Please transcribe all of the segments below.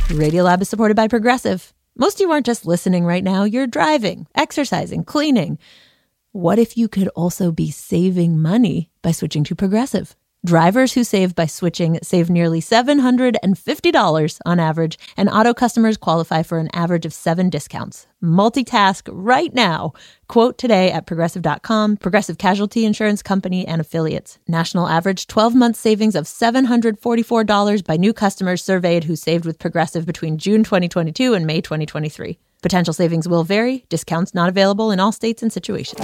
Radiolab is supported by Progressive. Most of you aren't just listening right now. You're driving, exercising, cleaning. What if you could also be saving money by switching to Progressive? Drivers who save by switching save nearly $750 on average, and auto customers qualify for an average of 7 discounts. Multitask right now. Quote today at Progressive.com. Progressive Casualty Insurance Company and Affiliates. National average 12-month savings of $744 by new customers surveyed who saved with Progressive between June 2022 and May 2023. Potential savings will vary. Discounts not available in all states and situations.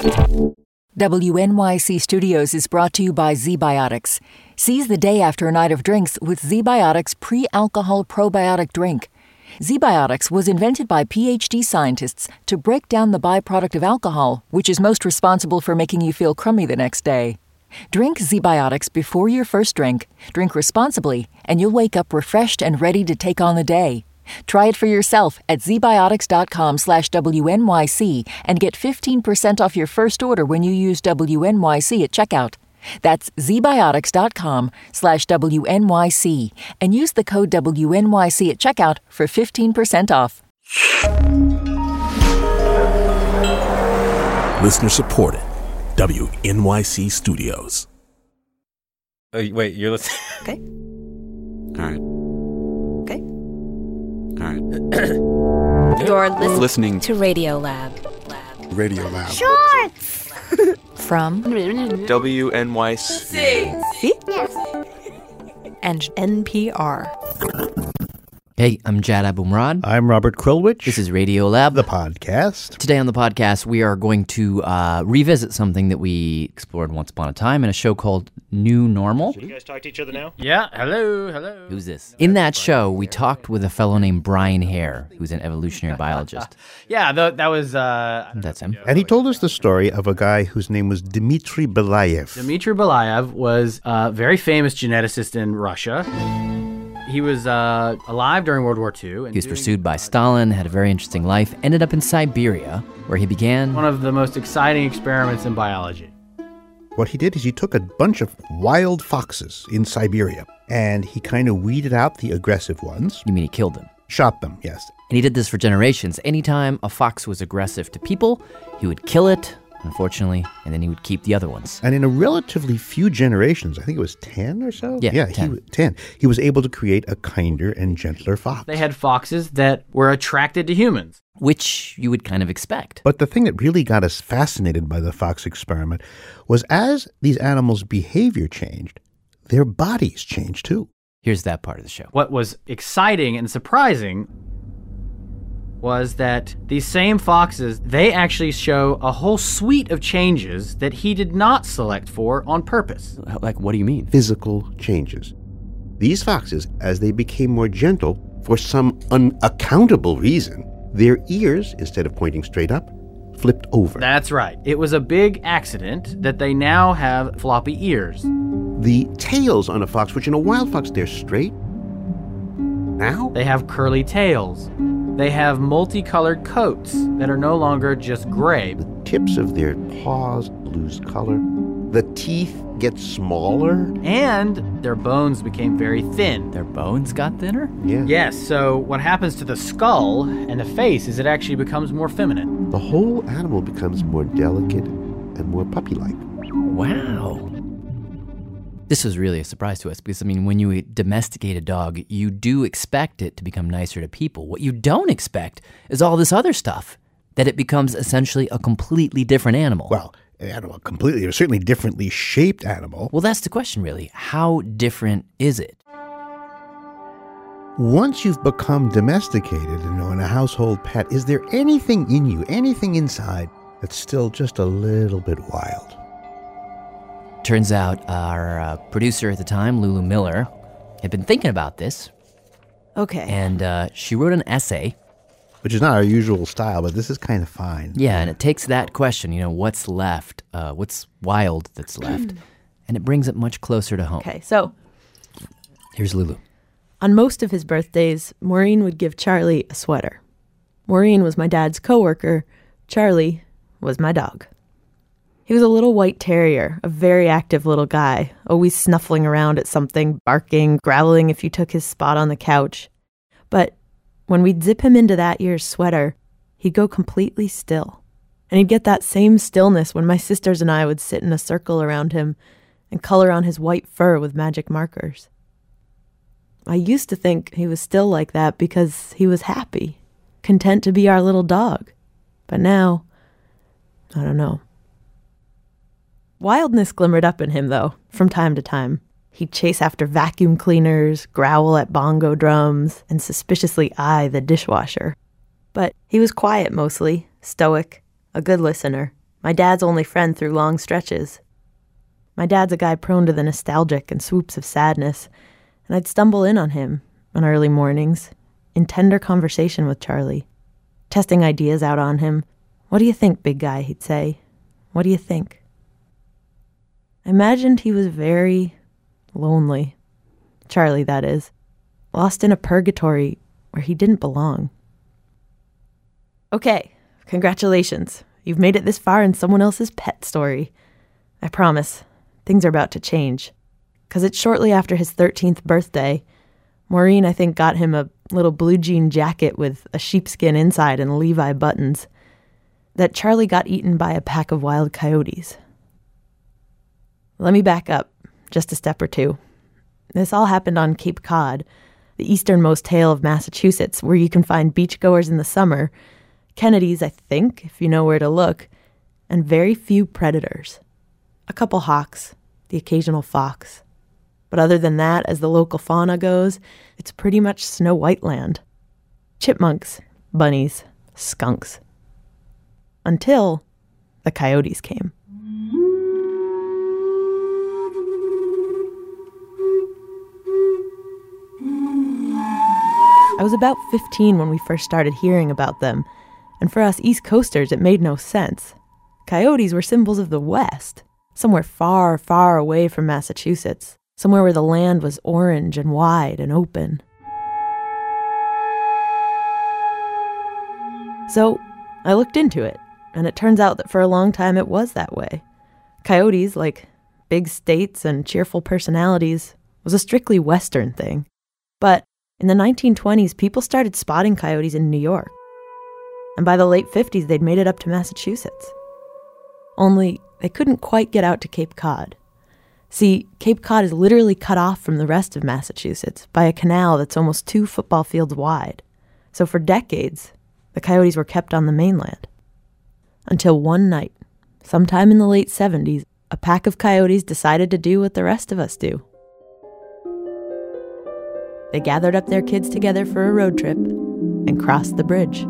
WNYC Studios is brought to you by ZBiotics. Seize the day after a night of drinks with ZBiotics pre-alcohol probiotic drink. ZBiotics was invented by PhD scientists to break down the byproduct of alcohol, which is most responsible for making you feel crummy the next day. Drink ZBiotics before your first drink. Drink responsibly, and you'll wake up refreshed and ready to take on the day. Try it for yourself at zbiotics.com/WNYC and get 15% off your first order when you use WNYC at checkout. That's zbiotics.com/WNYC and use the code WNYC at checkout for 15% off. Listener supported. WNYC Studios. Wait, you're listening? Okay. All right. Okay. All right. You're listening to Radiolab. Radiolab. Shorts! From WNYC. See? and NPR. Hey, I'm Jad Abumrad. I'm Robert Krulwich. This is Radiolab, the podcast. Today on the podcast, we are going to revisit something that we explored once upon a time in a show called New Normal. Should you guys talk to each other now? Yeah, hello. Who's this? In that show, we talked with a fellow named Brian Hare, who's an evolutionary biologist. Yeah, that was... That's him. And he told us the story of a guy whose name was Dmitry Belayev. Dmitry Belayev was a very famous geneticist in Russia. He was alive during World War II. He was pursued by Stalin, had a very interesting life, ended up in Siberia, where he began one of the most exciting experiments in biology. What he did is he took a bunch of wild foxes in Siberia, and he kind of weeded out the aggressive ones. You mean he killed them? Shot them, yes. And he did this for generations. Anytime a fox was aggressive to people, he would kill it, unfortunately, and then he would keep the other ones. And in a relatively few generations, I think it was 10 or so? Yeah, 10. He was able to create a kinder and gentler fox. They had foxes that were attracted to humans. Which you would kind of expect. But the thing that really got us fascinated by the fox experiment was as these animals' behavior changed, their bodies changed too. Here's that part of the show. What was exciting and surprising was that these same foxes, they actually show a whole suite of changes that he did not select for on purpose. Like, what do you mean? Physical changes. These foxes, as they became more gentle, for some unaccountable reason, their ears, instead of pointing straight up, flipped over. That's right. It was a big accident that they now have floppy ears. The tails on a fox, which in a wild fox, they're straight, now they have curly tails. They have multicolored coats that are no longer just gray. The tips of their paws lose color. The teeth get smaller. And their bones became very thin. Their bones got thinner? Yeah. Yes, so what happens to the skull and the face is it actually becomes more feminine. The whole animal becomes more delicate and more puppy-like. Wow. This was really a surprise to us because, I mean, when you domesticate a dog, you do expect it to become nicer to people. What you don't expect is all this other stuff, that it becomes essentially a completely different animal. Well, completely, or certainly differently shaped animal. Well, that's the question, really. How different is it? Once you've become domesticated, in a household pet, is there anything in you, anything inside, that's still just a little bit wild? Turns out our producer at the time, Lulu Miller, had been thinking about this. Okay. And she wrote an essay. Which is not our usual style, but this is kind of fine. Yeah, and it takes that question, what's left, what's wild that's left, and it brings it much closer to home. Okay, so here's Lulu. On most of his birthdays, Maureen would give Charlie a sweater. Maureen was my dad's coworker. Charlie was my dog. He was a little white terrier, a very active little guy, always snuffling around at something, barking, growling if you took his spot on the couch. But when we'd zip him into that year's sweater, he'd go completely still. And he'd get that same stillness when my sisters and I would sit in a circle around him and color on his white fur with magic markers. I used to think he was still like that because he was happy, content to be our little dog. But now, I don't know. Wildness glimmered up in him, though, from time to time. He'd chase after vacuum cleaners, growl at bongo drums, and suspiciously eye the dishwasher. But he was quiet mostly, stoic, a good listener, my dad's only friend through long stretches. My dad's a guy prone to the nostalgic and swoops of sadness, and I'd stumble in on him on early mornings, in tender conversation with Charlie, testing ideas out on him. "What do you think, big guy?" he'd say. "What do you think?" I imagined he was very lonely. Charlie, that is. Lost in a purgatory where he didn't belong. Okay, congratulations. You've made it this far in someone else's pet story. I promise, things are about to change. 'Cause it's shortly after his 13th birthday. Maureen, I think, got him a little blue jean jacket with a sheepskin inside and Levi buttons, that Charlie got eaten by a pack of wild coyotes. Let me back up just a step or two. This all happened on Cape Cod, the easternmost tail of Massachusetts, where you can find beachgoers in the summer, Kennedys, I think, if you know where to look, and very few predators. A couple hawks, the occasional fox. But other than that, as the local fauna goes, it's pretty much Snow White land. Chipmunks, bunnies, skunks. Until the coyotes came. I was about 15 when we first started hearing about them, and for us East Coasters, it made no sense. Coyotes were symbols of the West, somewhere far, far away from Massachusetts, somewhere where the land was orange and wide and open. So I looked into it, and it turns out that for a long time it was that way. Coyotes, like big states and cheerful personalities, was a strictly Western thing. But in the 1920s, people started spotting coyotes in New York. And by the late 50s, they'd made it up to Massachusetts. Only they couldn't quite get out to Cape Cod. See, Cape Cod is literally cut off from the rest of Massachusetts by a canal that's almost 2 football fields wide. So for decades, the coyotes were kept on the mainland. Until one night, sometime in the late 70s, a pack of coyotes decided to do what the rest of us do. They gathered up their kids together for a road trip and crossed the bridge.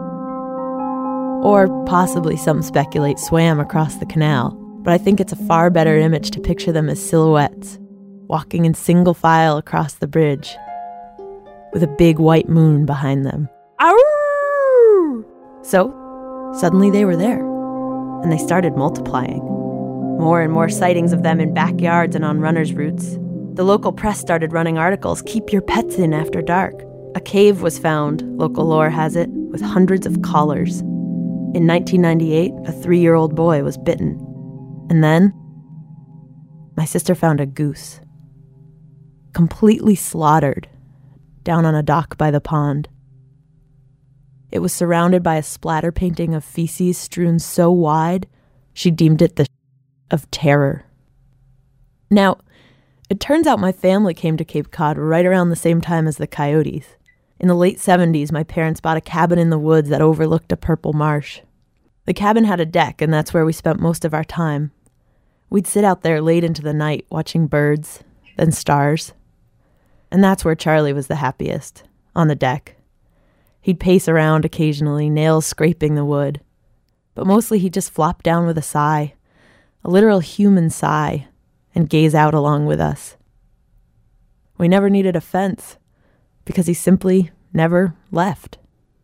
Or possibly, some speculate, swam across the canal, but I think it's a far better image to picture them as silhouettes, walking in single file across the bridge, with a big white moon behind them. Ow! So, suddenly they were there, and they started multiplying. More and more sightings of them in backyards and on runners' routes. The local press started running articles, "Keep your pets in after dark." A cave was found, local lore has it, with hundreds of collars. In 1998, a 3-year-old boy was bitten. And then, my sister found a goose. Completely slaughtered, down on a dock by the pond. It was surrounded by a splatter painting of feces strewn so wide, she deemed it the of terror. Now, it turns out my family came to Cape Cod right around the same time as the coyotes. In the late 70s, my parents bought a cabin in the woods that overlooked a purple marsh. The cabin had a deck, and that's where we spent most of our time. We'd sit out there late into the night, watching birds, then stars. And that's where Charlie was the happiest, on the deck. He'd pace around occasionally, nails scraping the wood. But mostly he'd just flop down with a sigh, a literal human sigh, and gaze out along with us. We never needed a fence, because he simply never left.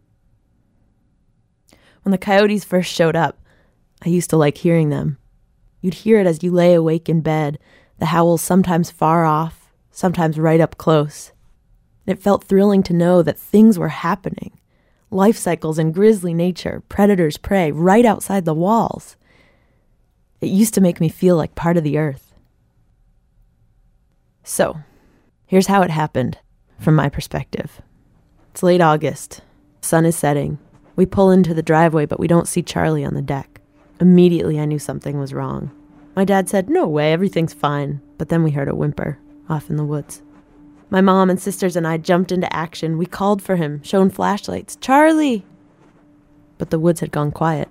When the coyotes first showed up, I used to like hearing them. You'd hear it as you lay awake in bed, the howls sometimes far off, sometimes right up close. And it felt thrilling to know that things were happening. Life cycles in grisly nature, predators, prey, right outside the walls. It used to make me feel like part of the earth. So, here's how it happened, from my perspective. It's late August. Sun is setting. We pull into the driveway, but we don't see Charlie on the deck. Immediately, I knew something was wrong. My dad said, "No way, everything's fine." But then we heard a whimper off in the woods. My mom and sisters and I jumped into action. We called for him, shone flashlights. "Charlie!" But the woods had gone quiet.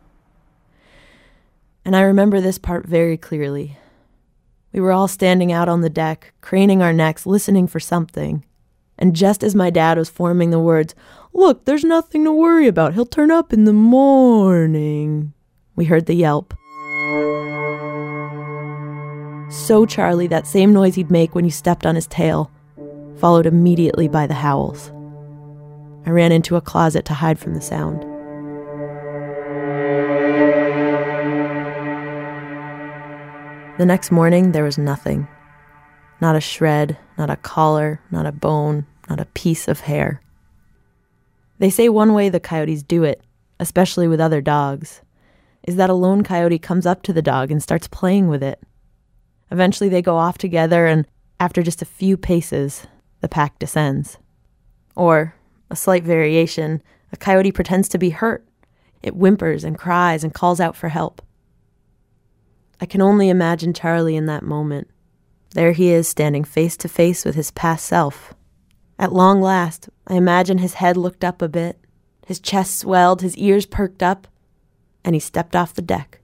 And I remember this part very clearly. We were all standing out on the deck, craning our necks, listening for something. And just as my dad was forming the words, "Look, there's nothing to worry about. He'll turn up in the morning," we heard the yelp. So Charlie, that same noise he'd make when you stepped on his tail, followed immediately by the howls. I ran into a closet to hide from the sound. The next morning, there was nothing. Not a shred, not a collar, not a bone, not a piece of hair. They say one way the coyotes do it, especially with other dogs, is that a lone coyote comes up to the dog and starts playing with it. Eventually they go off together, and after just a few paces, the pack descends. Or, a slight variation, a coyote pretends to be hurt. It whimpers and cries and calls out for help. I can only imagine Charlie in that moment. There he is, standing face to face with his past self. At long last, I imagine his head looked up a bit, his chest swelled, his ears perked up, and he stepped off the deck.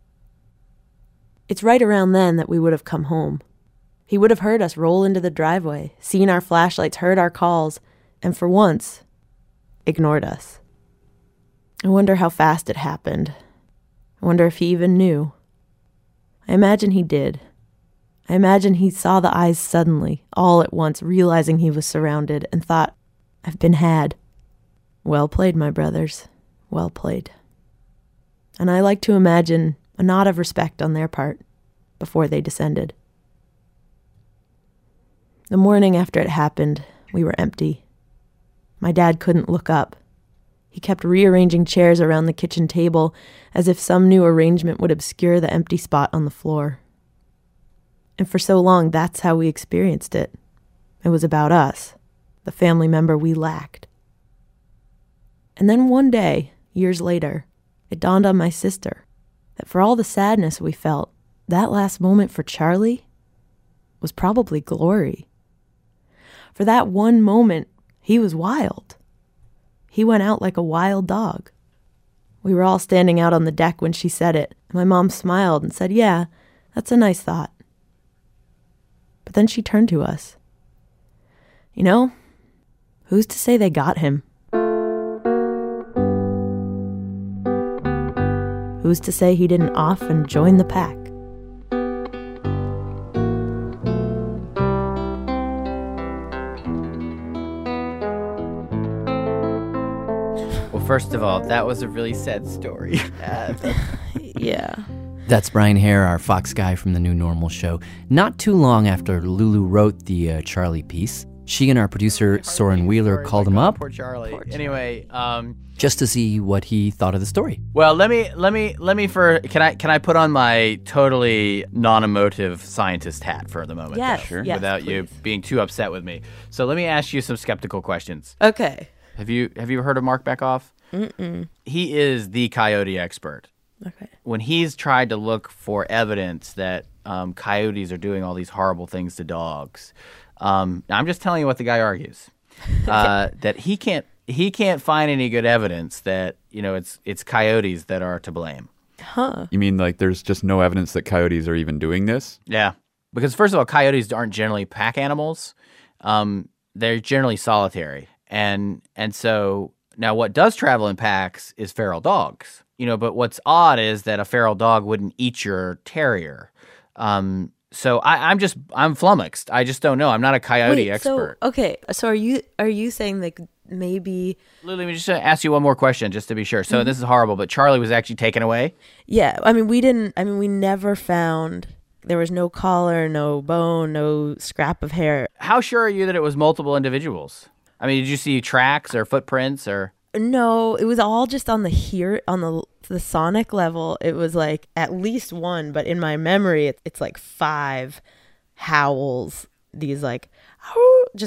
It's right around then that we would have come home. He would have heard us roll into the driveway, seen our flashlights, heard our calls, and for once, ignored us. I wonder how fast it happened. I wonder if he even knew. I imagine he did. I imagine he saw the eyes suddenly, all at once, realizing he was surrounded, and thought, "I've been had." Well played, my brothers. Well played. And I like to imagine a nod of respect on their part before they descended. The morning after it happened, we were empty. My dad couldn't look up. He kept rearranging chairs around the kitchen table as if some new arrangement would obscure the empty spot on the floor. And for so long, that's how we experienced it. It was about us, the family member we lacked. And then one day, years later, it dawned on my sister that for all the sadness we felt, that last moment for Charlie was probably glory. For that one moment, he was wild. He went out like a wild dog. We were all standing out on the deck when she said it. My mom smiled and said, "Yeah, that's a nice thought." But then she turned to us. "You know, who's to say they got him? Who's to say he didn't off and join the pack?" First of all, that was a really sad story. Yeah. That's Brian Hare, our Fox guy from the New Normal show. Not too long after Lulu wrote the Charlie piece, she and our producer Soren Wheeler called him up. Poor Charlie. Anyway, just to see what he thought of the story. Well, let me can I put on my totally non-emotive scientist hat for the moment? Yes, though, sure. Yes, without please. you being too upset with me. So let me ask you some skeptical questions. Okay. Have you heard of Mark Bekoff? Mm-mm. He is the coyote expert. Okay. When he's tried to look for evidence that coyotes are doing all these horrible things to dogs, I'm just telling you what the guy argues. That he can't find any good evidence that it's coyotes that are to blame. Huh. You mean like there's just no evidence that coyotes are even doing this? Yeah, because first of all, coyotes aren't generally pack animals. They're generally solitary, and so. Now, what does travel in packs is feral dogs, but what's odd is that a feral dog wouldn't eat your terrier. So I'm flummoxed. I just don't know. I'm not a coyote expert. So are you saying that maybe... Lily, let me just ask you one more question just to be sure. So this is horrible, but Charlie was actually taken away? Yeah. We never found... There was no collar, no bone, no scrap of hair. How sure are you that it was multiple individuals? I mean, did you see tracks or footprints or? No, it was all just on the sonic level. It was like at least one, but in my memory, it's like 5 howls. These like just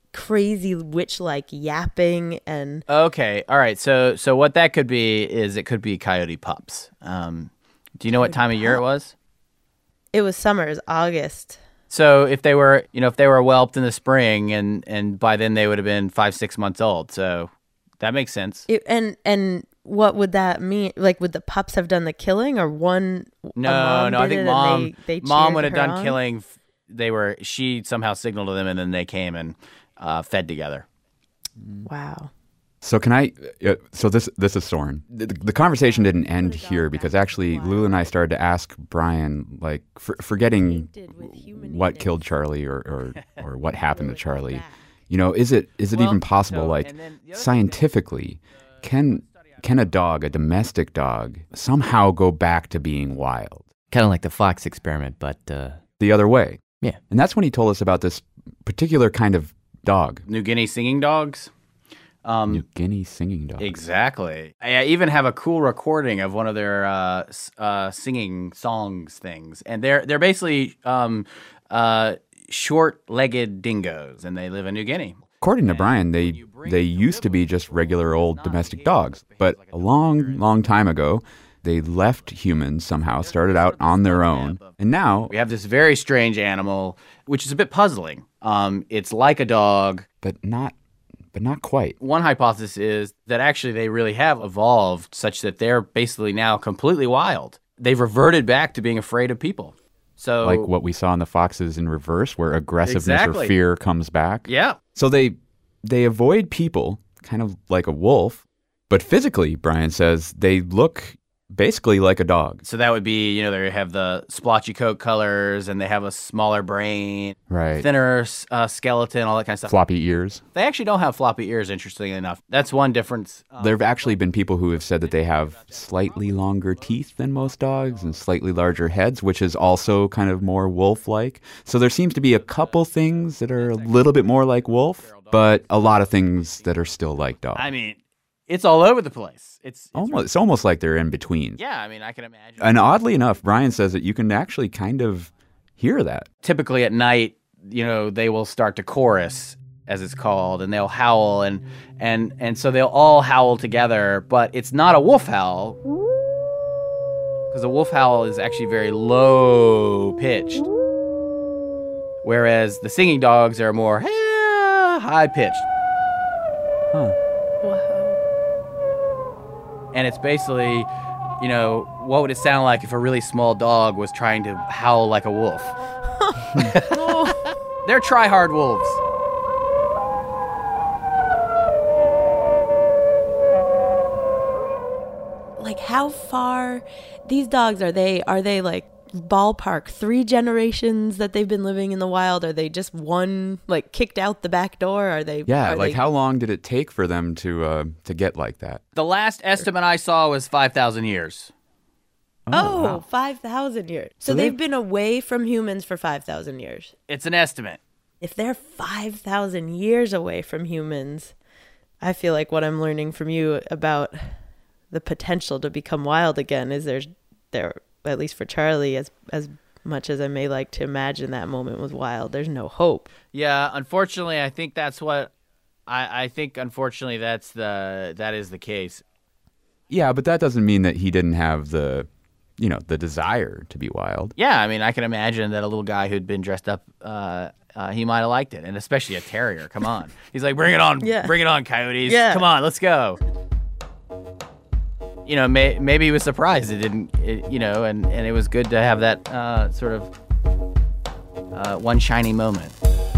crazy witch-like yapping and... Okay, all right. So what that could be is it could be coyote pups. Do you know what time of year it was? It was summer. It was August. So if they were whelped in the spring, and by then they would have been 5-6 months old. So that makes sense. And what would that mean? Like, would the pups have done the killing, or one? No. I think they mom would have cheered her done on? killing. She somehow signaled to them, and then they came and fed together. Wow. So can I? So this is Soren. The conversation didn't end here because actually Lulu and I started to ask Brian, like, forgetting what killed Charlie or what happened to Charlie. Is it even possible? Like, scientifically, can a dog, a domestic dog, somehow go back to being wild? Kind of like the fox experiment, but The other way. Yeah. And that's when he told us about this particular kind of dog. New Guinea singing dogs. New Guinea singing dog. Exactly. I even have a cool recording of one of their singing songs things, and they're basically short-legged dingoes, and they live in New Guinea. According to Brian, they used to be just regular old domestic dogs, but a long time ago, they left humans somehow, started out on their own, and now We have this very strange animal, which is a bit puzzling. It's like a dog, but not quite. One hypothesis is that actually they really have evolved such that they're basically now completely wild. They've reverted back to being afraid of people. So, Like what we saw in the foxes in reverse, where aggressiveness Exactly. or fear comes back. Yeah. So they avoid people, kind of like a wolf, but physically, Brian says, they look basically like a dog. So that would be, they have the splotchy coat colors, and they have a smaller brain, Right. thinner skeleton, all that kind of stuff. Floppy ears. They actually don't have floppy ears, interestingly enough. That's one difference. There have actually been people who have said that they have slightly longer teeth than most dogs and slightly larger heads, which is also kind of more wolf-like. So there seems to be a couple things that are a little bit more like wolf, but a lot of things that are still like dog. I mean, it's all over the place. It's Almost like they're in between. Yeah, I mean, I can imagine. And oddly enough, Brian says that you can actually kind of hear that. Typically at night, they will start to chorus, as it's called, and they'll howl, and so they'll all howl together, but it's not a wolf howl, because a wolf howl is actually very low pitched, whereas the singing dogs are more high pitched. Huh. And it's basically, what would it sound like if a really small dog was trying to howl like a wolf? They're try-hard wolves. Like, how far these dogs are they like ballpark 3 generations that they've been living in the wild? Are they just one, like, kicked out the back door? Are they? Yeah, are like they- how long did it take for them to get like that? The last estimate I saw was 5,000 years. Oh, wow. 5,000 years. So So they've been away from humans for 5,000 years. It's an estimate. If they're 5,000 years away from humans, I feel like what I'm learning from you about the potential to become wild again is there, at least for Charlie, as much as I may like to imagine that moment was wild, there's no hope. Yeah, unfortunately, I think that's what I think. Unfortunately, that is the case. Yeah, but that doesn't mean that he didn't have the desire to be wild. Yeah, I mean, I can imagine that a little guy who'd been dressed up, he might have liked it, and especially a terrier. Come on, he's like, bring it on, Yeah. bring it on, coyotes. Yeah. Come on, let's go. Maybe he was surprised it didn't, and it was good to have that sort of one shiny moment.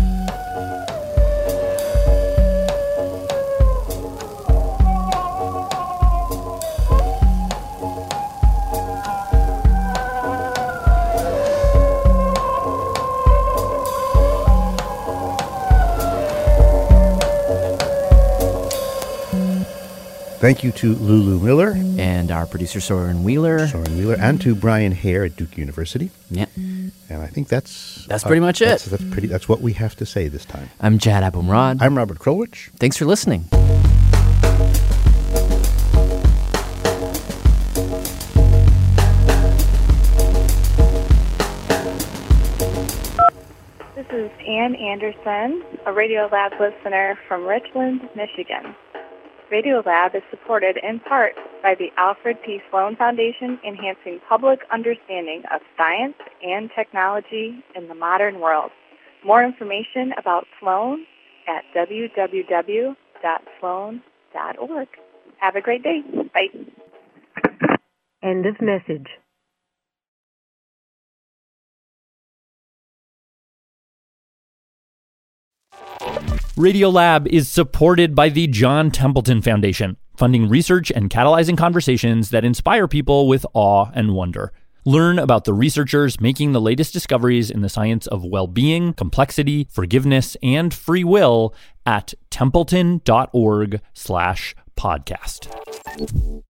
Thank you to Lulu Miller, And our producer, Soren Wheeler. and to Brian Hare at Duke University. Yeah. And I think that's pretty much it. That's what we have to say this time. I'm Chad Abumrad. I'm Robert Krulwich. Thanks for listening. This is Ann Anderson, a Radiolab listener from Richland, Michigan. Radiolab is supported in part by the Alfred P. Sloan Foundation, enhancing public understanding of science and technology in the modern world. More information about Sloan at www.sloan.org. Have a great day. Bye. End of message. Radiolab is supported by the John Templeton Foundation, funding research and catalyzing conversations that inspire people with awe and wonder. Learn about the researchers making the latest discoveries in the science of well-being, complexity, forgiveness, and free will at templeton.org/podcast.